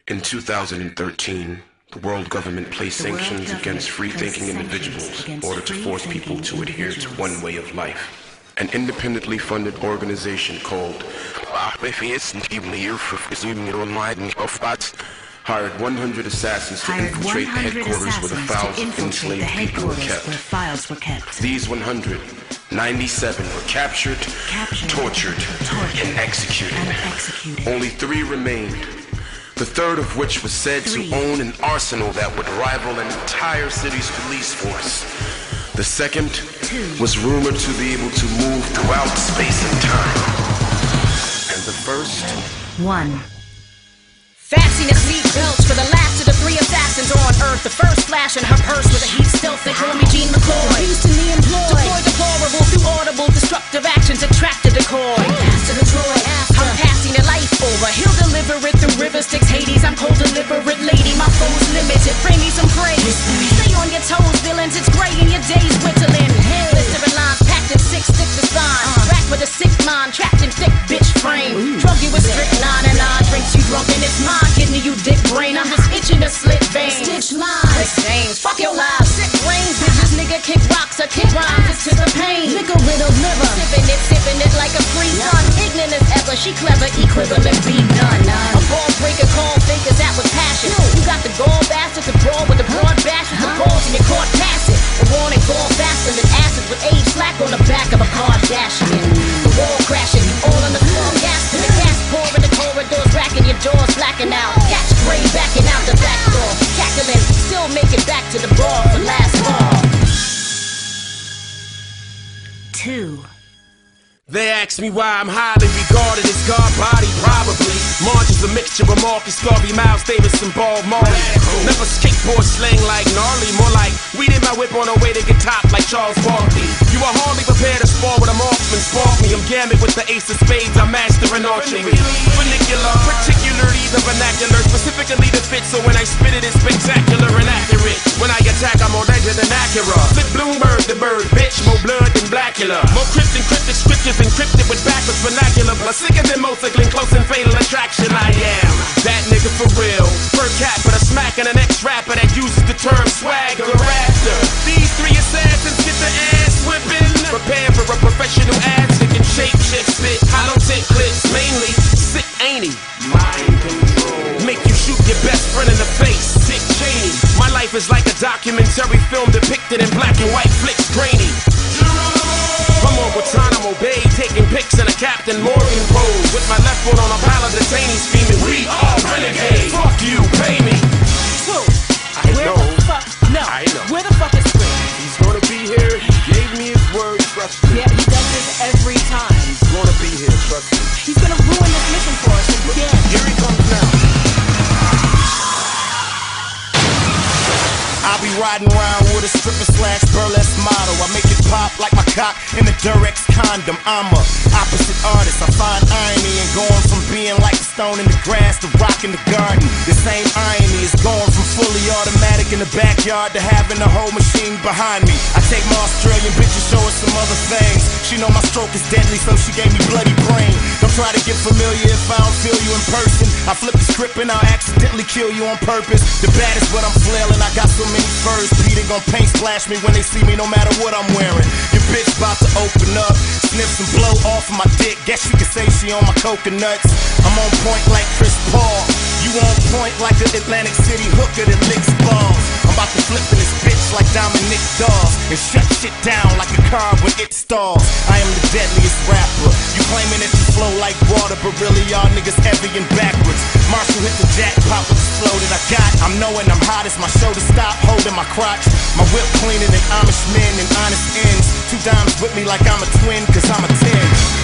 In 2013, the world government placed sanctions against free-thinking individuals in order to force people to adhere to one way of life. An independently funded organization called hired 100 assassins to infiltrate headquarters where the files of enslaved people were kept. These 197 were captured, tortured, and executed. Only 3 remained. The third of which was said to own an arsenal that would rival an entire city's police force. The second was rumored to be able to move throughout space and time. And the first? 1. Fasten your seat belts for the last of the 3 assassins on Earth. The first flash in her purse with a heat stealth. They call me Gene McCoy. Houstonly employed. Deploy deplorable through audible destructive actions. Attract the decoy. After the Troy after. I'm passing your life over. He'll deliver it through river Styx, Hades. I'm cold, deliberate lady. My foe's limited. Bring me some praise. Stay on your toes, villains. It's gray in your days, whittling. Blistering lines packed in 6 stick to spine. Rack with a sick mind, trapped in thick bitch frame. Drug you with strychnine and I drinks you drunk and it's mine. Kidney, you dick brain, I'm just itching to slit veins. Stitch lines, exchange, fuck your lives. Sick brains, bitches, nigga kick rocks or kick rhymes. It's to the pain, nigga riddle liver. Sipping it like a free sun. Ignorant as ever, she clever, equivalent be none. A ball breaker, call fakers out with passion. You got the gall bastard to brawl with the broad bash with the balls in your court pass it. The warning gall faster than acid with age slack on the back of a Kardashian. The wall crashing, all on the floor, gas to the gas pouring, the corridors racking, your doors blacking out. Catch gray backing out the back door, cackling, still make it back to the bar for last fall. 2. They ask me why I'm highly regarded as God body, probably. Marge is a mixture of Marcus Garvey, Miles Davis, and Bob Marley. Never skateboard slang like gnarly, more like weed in my whip on the way to get top like Charles Barkley. You are hardly prepared to spar with a marksman, spark me. I'm gambit with the ace of spades, I'm mastering archery. Funicular, particularly the vernacular, specifically the fit, so when I spit it, it's spectacular and accurate. When I attack, I'm more legend than Acura. Flip Bloomberg, the bird, bitch, more blood than Blackula. More cryptic scriptures encrypted with backwards vernacular, plus sicker than motorcycling, close and fatal attraction. I am that nigga for real. Per capita, smacking an ex-rapper that uses the term swagger after. These 3 assassins get the ass whipping. Prepare for a professional ass that can shape, shift, spit, hollow tip clips, mainly sick, ain't he? Mind control. Make you shoot your best friend in the face, Dick Cheney. My life is like a documentary film depicted in black and white flicks, grainy. I'm on Guantanamo Bay, taking pics in a Captain Morgan pose. With my left foot on a pile of detainees screaming, we are renegades. Fuck you, pay me. Who? I know. No. I know. Where the fuck is Chris? He's gonna be here. He gave me his word, trust me. Yeah, he does this every time. He's gonna be here, trust me. He's gonna ruin this mission for us again. Here he comes now. I'll be riding around with a stripper/burlesque model. I make it pop like my cock in a Durex condom. I'm a opposite artist. I find irony in going from being like a stone in the grass to rock in the garden. The same irony is going from fully automatic in the backyard to having a whole machine behind me. I take my Australian bitch and show her some other things. She know my stroke is deadly, so she gave me bloody brain. Don't try to get familiar if I don't feel you in person. I flip the script and I'll accidentally kill you on purpose. The baddest, but I'm flailing. I got so many furs. Peter gon' paint splash me when they see me, no matter what I'm wearing. Your bitch about to open up, sniff some blow off of my dick. Guess you could say she on my coconuts. I'm on point like Chris Paul. You on point like an Atlantic City hooker that licks balls. I'm about to flip in this bitch like Dominic Dawes and shut shit down like a car when it stalls. I am the deadliest rapper. You claiming that you flow like water, but really y'all niggas heavy and backwards. Marshall hit the jackpot with the flow that I got. I'm knowing I'm hot as my shoulder stop holding my crotch. My whip cleaner than Amish men and honest ends. 2 dimes with me like I'm a twin, cause I'm a 10.